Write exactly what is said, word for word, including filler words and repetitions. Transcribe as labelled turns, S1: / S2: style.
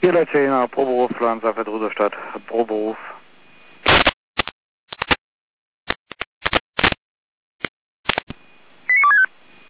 S1: vier zehner pro Beruf, Lufthansa für Rudolstadt, pro Beruf.